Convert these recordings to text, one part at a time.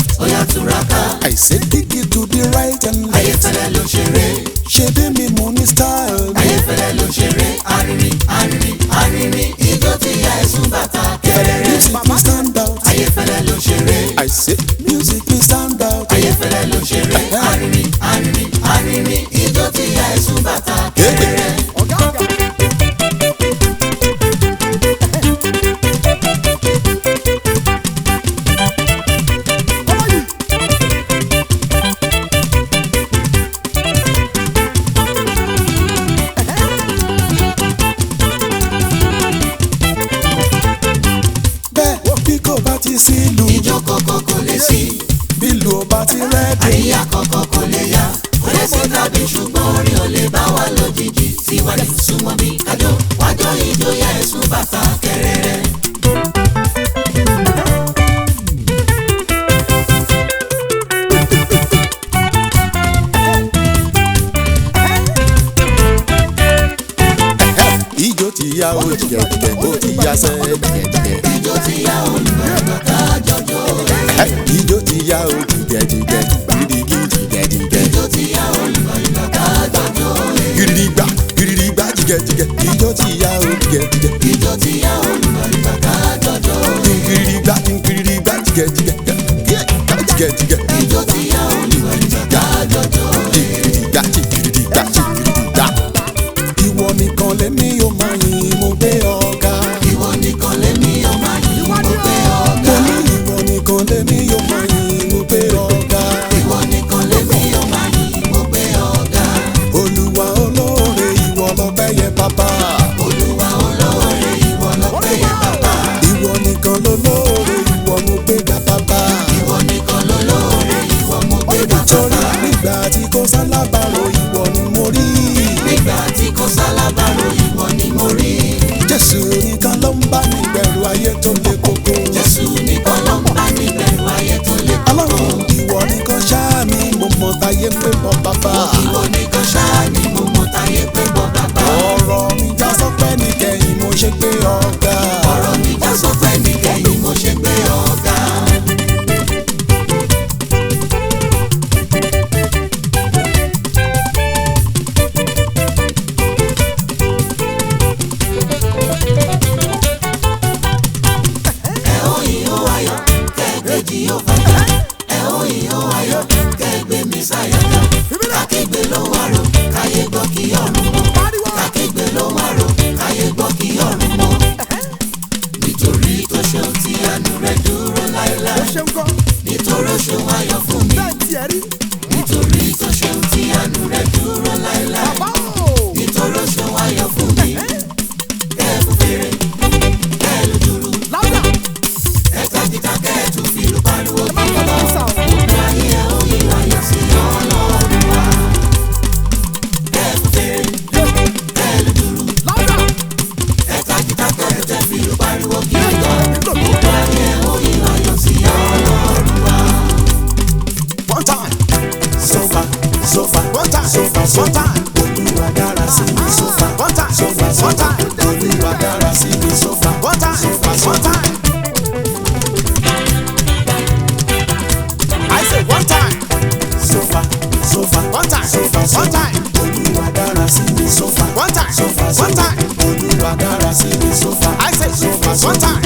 Oya túraká. I say dig it to the right and left. Ayéfẹ́lẹ́ ló ṣeré. Ṣé bí mi mo ní style? Ayéfẹ́lẹ́ ló ṣeré. Arìnrìn arìnrìn arìnrìn ijó tí ya ẹ̀sùn bàtà kẹrẹrẹ. Music me stand out. Ayéfẹ́lẹ́ ló ṣeré. I say music me stand out. Ayéfẹ́lẹ́ ló ṣeré. Arìnrìn arìnrìn arìnrìn ijó tí ya ẹ̀sùn bàtà kẹrẹrẹ. Ijó kọ̀kọ̀ kò lè sí. Bílù ọba ti rẹ́ẹ̀dì. Àríyá kọ̀kọ̀ kò lè yá. Kò lè sí tàbí ṣùgbọ́n orin ò lè bá wa lójijì. Síwájú súnmọ́ bí kájọ wájọ ijó ya ẹ̀sùn bàtà kẹrẹrẹ. Ijó ti yá o jìgẹ̀jìgẹ̀ ó ti yá sẹ́ jìgẹ̀jìgẹ̀. Ijó ti yá olùgbàgbà ká jọjọ. Ijó ti yá o jìgẹ̀jìgẹ̀ gidigidi jìgẹ̀jìgẹ̀. Ijó ti yá olùgbàgbà ká jọjọ. Gidigba gidigba jìgẹ̀jìgẹ̀. Ijó ti yá o jìgẹ̀jìgẹ̀. Ijó ti yá olùgbàgbà ká jọjọ. Gidigba gidigba jìgẹ̀jìgẹ̀. Jìgẹ̀jìgẹ̀. Ijó ti yá olùgbàgbà ká jọjọ. Gidigba gidigba gidigba. Ìwọ nìkan lèmi yóò máa yìn mo gbé ọ̀gá. Ìwọ nìkan lèmi yóò máa yìn mo gbé ọ̀gá. Mo ní ìwọ nìkan lèmi yóò máa yìn mo gbé ọ̀gá. Ìwọ nìkan lèmi yóò máa yìn mo gbé ọ̀gá. Olúwa olóore ìwọ lọ́pẹ́ yẹ bàbá. Olúwa olóore ìwọ lọ́pẹ́ yẹ bàbá. Ìwọ nìkan lolóore ìwọ mo gbé ga bàbá. Ìwọ nìkan lolóore ìwọ mo gbé ga Torí bàbá. nígbà tí kò sálábàárò ìwọ ni mo rí. Nígbà tí kò sálábàárò ìwọ ni mo rí. Jésù nìkan ló ń bá mi bẹ̀rù ayé tó le koko. Jésù nìkan ló ń bá mi bẹ̀rù ayé tó le koko. Ọlọ́run ìwọ nìkan ṣáá mi mo mọ̀ táyé pé mọ bàbá. Ìwọ nìkan ṣáá ni mo mọ̀ táyé pé bọ́ bàbá. Ọ̀rọ̀ mi já sọ́pẹ́ nìkẹyìn mo ṣe gbé ọ̀gá. Ọ̀rọ̀ mi já sọ́pẹ́ nìkẹyìn mo ṣe gbé ọ̀gá. Ẹ ó yìn ó ayọ̀ kẹ́gbẹ́ Jèhófà ga. Ẹ ó yìn ó ayọ̀ kẹ́gbẹ́ Mísáyà ga. Kàkígbé ló wá rò káyé gbọ́ kí ọ̀run mọ́. Kàkígbé ló wá rò káyé gbọ́ kí ọ̀run mọ́. Nítorí tó ṣeun tí àánú rẹ̀ dúró láéláé. Nítorí ó ṣeun ayọ̀ fún mi. Nítorí tó ṣeun tí àánú rẹ̀ dúró láéláé. Nítorí ó ṣeun ayọ̀ fún mi. Kẹ́ẹ̀fù fèrè, kẹ́ẹ̀lù dùrù. Ẹ̀ka kíkà kẹ́ẹ̀tù fìlù pariwo kí lọ. Gbogbo ayé ẹ̀ ó yí ayọ̀ sí Ọlọ́run wa. Kẹ́ẹ̀fù fèrè, kẹ́ẹ̀lù dùrù. Ẹ̀ka kíkà kẹ́ẹ̀tù fìlù pariwo kí lọ. Gbogbo ayé ẹ̀ ó yí ayọ̀ sí Ọlọ́run wa. One time. So far, so far, one time, so far, so time. Olúwa dára sí mi so far, one time, so far, so time. Olúwa dára sí mi so far, one time, so far, so time. I say one time. So far, one time, so far, one time. Olúwa dára sí mi so far, one time, so far, one time. Olúwa dára sí mi so far. I say so far, one time.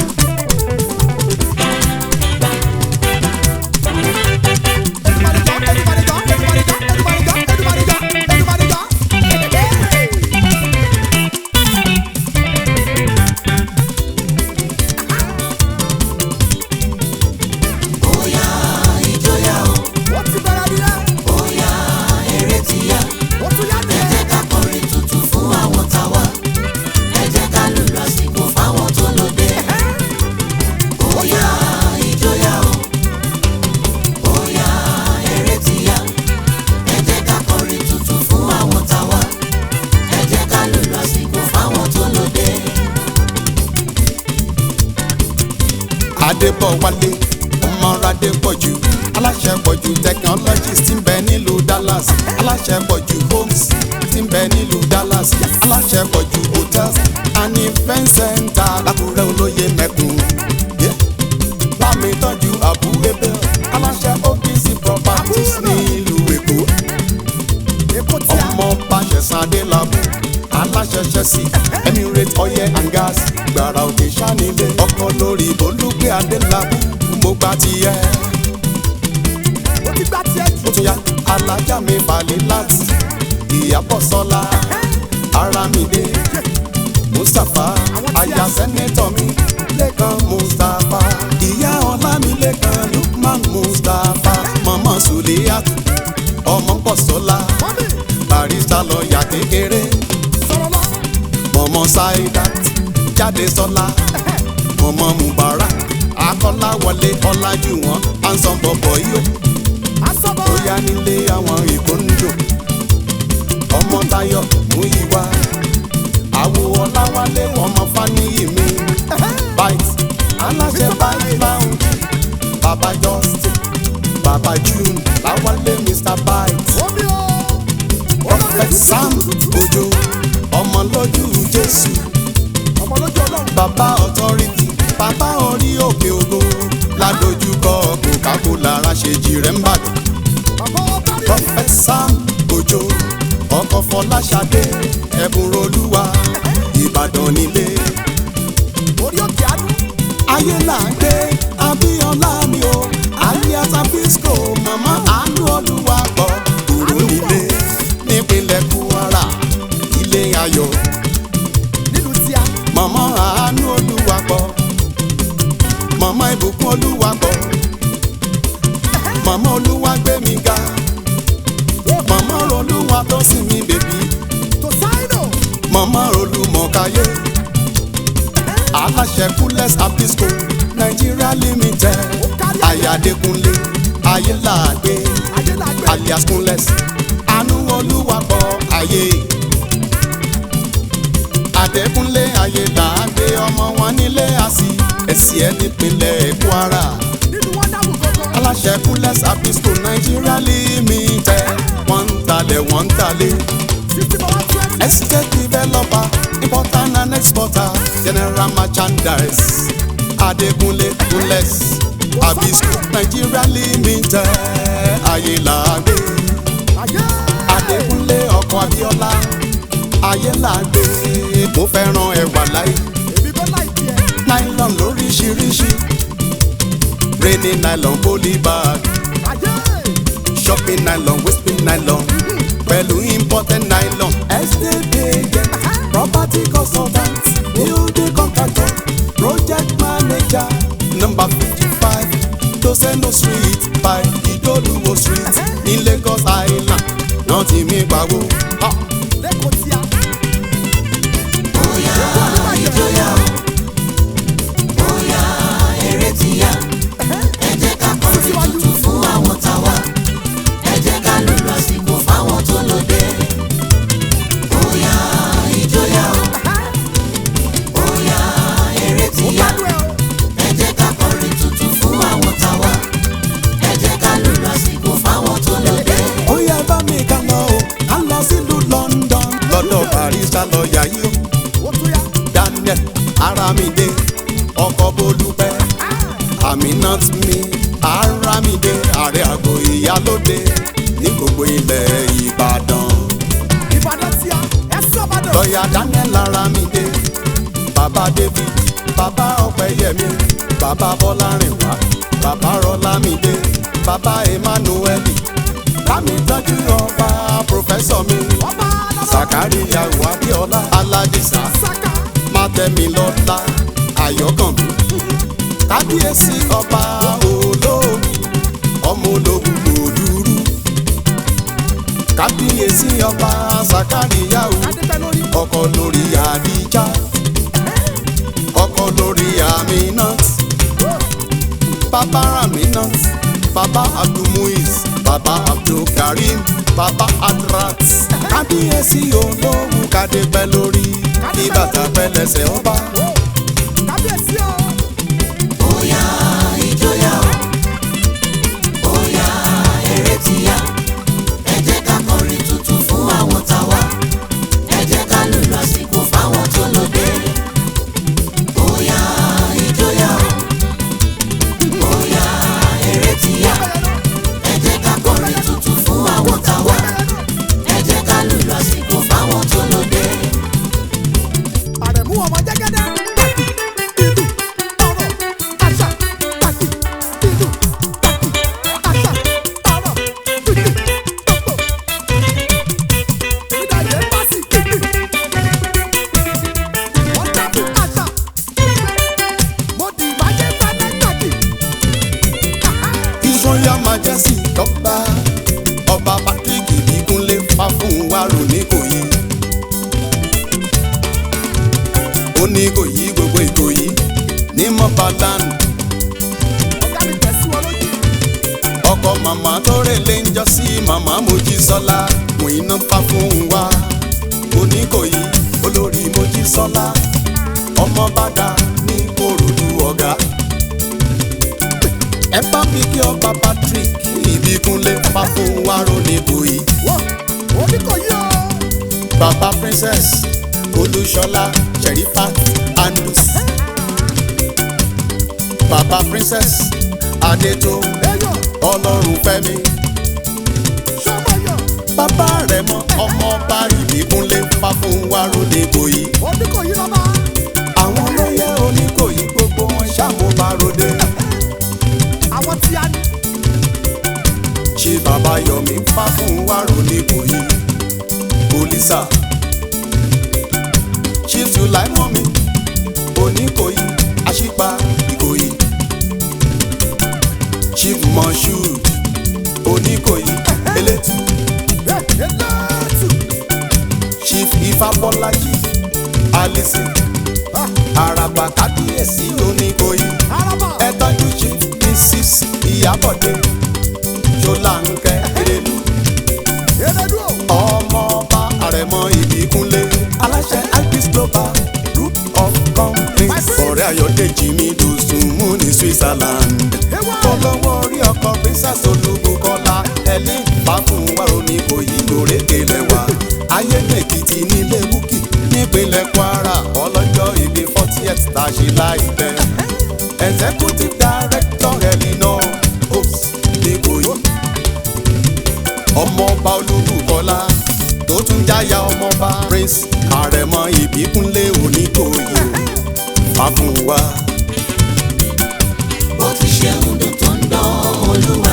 Bóyá ìjọyà o, bóyá eré ti yá. Ẹ jẹ́ ká kọrin tuntun fún àwọn tàwa. Ẹ jẹ́ ká lùlù àsìkò fáwọn tó lóde. Bóyá ìjọyà o, bóyá eré ti yá. Ẹ jẹ́ ká kọrin tuntun fún àwọn tàwa. Ẹ jẹ́ ká lùlù àsìkò fáwọn tó lóde. Adébọ̀wálé ọmọ Adépọ̀jù aláṣẹ Pọ̀jù technologies tí ń bẹ nílùú Dallas aláṣẹ Pọ̀jù homes tí ń bẹ nílùú Dallas aláṣẹ Pọ̀jù hotels and event center lákùrẹ́ olóye mẹ́kùn. Bámi tọ́jú Abu Ebel aláṣẹ Chelsea Emirates oil and gas gbàrà òkè sanilé ọkọ lórí olùgbé adélábù mo gbà tiẹ̀. ó ti gbá tiẹ̀ jù. ó tún yá alájà mi balẹ̀ láti Ìyábọ̀ Sọ́lá Àràmídé Mustapha aya sẹ́nẹ́tọ̀ mi Lẹ́kan Mustapha ìyá Ọlámilékan Lukman Mustapha mọ̀mọ́ Sùlíyàt ọmọ Pọ̀sọ́lá mọ́mí barista lọ́ọ̀yà kékeré sọ̀rọ̀ lọ. mọ̀mọ́ Saidat Jádesọ́lá mọ̀mọ́ Mubarak Akọ́láwọlé Ọlájúwọ̀n ansan bọ̀bọ̀ yìí asọ́bọ̀ ó yá nílé àwọn ìkóńjò ọmọ Táyọ̀ Múyìwá àwo Ọláwálé ọmọ Fáníyì mi bite aláṣẹ bite lounge baba Justin baba June Láwálé Mr Bite omi o. prophet Sam Ojo ọmọ lójú Jésù ọmọ lójú Ọlọ́run. baba authority baba orí òkè ògo ládojúkọ Coca-Cola ráṣejì rẹ̀ ń bàdàn. bàbá ọba rí. prophet Sam Ojo ọkọ Fọláṣadé ẹ̀bùn Olúwa Ìbàdàn nílé. orí òkè àánú. ayé là ń gbé Abíọ́lá mi o alias Abisco mama Àánú Olúwa gbọ́ kúrò nílé nípínlẹ̀ Kwara ilé ayọ̀ nílùú tíá. mama Àánú Olúwa gbọ́ mama Ìbùkún Olúwa gbọ́ mama Olúwa gbé mi ga mama Olúwa tó sì mi bèbí tó sáínù. mama Olúmọ̀káyé aláṣẹ Coolest Abisco Nigeria Limited Ayádékúnlé Ayélàgbé adélàgbé. alias Coolest Àánú Olúwa gbọ́ ayé Adékúnlé Ayélàgbé ọmọ wọn nílé àsì ẹ̀sì ẹ̀ nípínlẹ̀ Kwara nínú wọn dáhùn gbogbo. aláṣẹ Coolest Abisco Nigeria Limited wọ́n ń talẹ̀ wọ́n ń talẹ̀. 50/120. Estate developer, importer and exporter, general merchandise. Adékúnlé Coolest Abisco Nigeria Limited Ayélàgbé. ayé. Adékúnlé ọkọ Abíọ́lá Ayélàgbé. Mo fẹ́ràn ẹwà láì. èmi bọ́ láì tiẹ̀. Nylon lóríṣiríṣi. Rainy nylon poly bag. ayé. Shopping nylon, whipping nylon. Pẹ̀lú imported nylon. Estate agent, property consultant, building contractor, project manager. Number 55, Toseno Street by Idoluwo Street ní Lagos Island. Náà ti mi gbàgbó. lẹ́kọ̀ọ́ tíá. Bóyá ìjọyà o, bóyá eré ti yá. Ẹ jẹ́ ká kọrin tuntun fún àwọn tàwa. Ẹ jẹ́ ká lùlù àsìkò fáwọn tó lóde. Bóyá ìjọyà o, bóyá eré ti yá. Ẹ jẹ́ ká kọrin tuntun fún àwọn tàwa. Ẹ jẹ́ ká lùlù àsìkò fáwọn tó lóde. Ó yẹ bá mi ká lọ o, ká lọ sílùú London. Lọ́dọ̀ barista lọ́ọ̀yà yìí o. ó tún yá. Daniel Àràmídé ọkọ Bólúpẹ́ Aminat mi Àràmídé ààrẹ àgọ́ ìyálóde ní gbogbo ilẹ̀ Ìbàdàn. ìbàdàn tíá. ẹ sọ́bàdàn. lọ́ọ̀yà Daniel Àràmídé bàbá David bàbá Ọpẹ́yẹmí bàbá Bọ́lárìnwá bàbá Rọlámídé bàbá Emmanuel bámi tọ́jú ọba pòfẹ́sọ̀ mi ọba alábọ̀. Sàkáríyà Abíọ́lá Aládìsá saka. Mátẹ́milọ́lá Ayọ̀kànmí kábíyèsí ọba Olómi ọmọ ológun Òdúrú kábíyèsí ọba Sàkáríyà adébẹ́ lórí. ọkọ lórí Àdíjà ọkọ lórí Aminat bàbá Aminat bàbá Abdulmuiz bàbá Abdulkarim bàbá Adrat kábíyèsí olóhùn kádépẹ́ lórí kí bàtà pẹ́ lẹ́sẹ̀ ọba. kábíyèsí o. Bóyá ìjọyà o, bóyá eré ti yá. Ẹ jẹ́ ká kọrin tuntun fún àwọn tàwa. Ẹ jẹ́ ká lùlù àsìkò fáwọn tó lóde. Bóyá ìjọyà o, bóyá eré ti yá. Ẹ jẹ́ ká kọrin tuntun fún àwọn tàwa. Ẹ jẹ́ ká lùlù àsìkò fáwọn tó lóde. ọkọ màmá tó rèlé ń jọ sí màmá Mojísọ́lá Mùíná Fáfúnwá Oníkòyí olórí Mojísọ́lá ọmọ bàdà ní Kòròdú ọ̀gá. ẹ bá mi kí ọba Patrick Ìbíkúnlé Fáfúnwá Oníkòyí. Oníkòyí o. bàbá Princess Olúṣọlá Sherifat Andus. bàbá Princess Adétò Ẹyọ. Ọlọ́runfẹ́mi. Ṣọ́mọyọ̀. bàbá rẹ̀ mọ ọmọ ọba Ìbíkúnlé Fáfúnwá Oníkòyí. Oníkòyí lọ́ba. àwọn olóyè Oníkòyí gbogbo wọn ṣàmúbaròde. Àwọn tí a ní. ṣé bàbá Yọ̀mí Fáfúnwá Oníkòyí. Polisa Chief Sulaimomi Oníkòyí Aṣípa Ìkòyí. Chief Moshood Oníkòyí Elétù. Elétù. Chief Ifábọ́lájí Alison Àràbà Kábíyèsí Oníkòyí. Araba. ẹ tọ́jú Chief Mrs. Ìyábọ̀dé Ṣọláńkẹ́ Erelu. Elédù o. ọmọọba Àrẹ̀mọ Ìbíkúnlé aláṣẹ Agris Global Group of Companies. ọ̀rẹ́ Ayọ̀dèjì mi Dòsùnmù ní Switzerland. tọ́lọ́wọ́ orí ọkọ̀ Princess Olúbùkọ́lá Helen Fáfúnwá Oníkòyí gòrèké lẹ́wà. ayédèkìtì nílé Búkì nípínlẹ̀ Kwara ọlọ́jọ́ ìbí 40th tá a ṣe láìpẹ́. Executive Director Elinor Hobbs Oníkòyí. ọmọọba Olúbùkọ́lá tó tún jáyà ọmọọba Prince Àrẹ̀mọ Ìbíkúnlé Oníkòyí Fáfúnwá. bó ti ṣe ń dùn tó ń dán Olúwa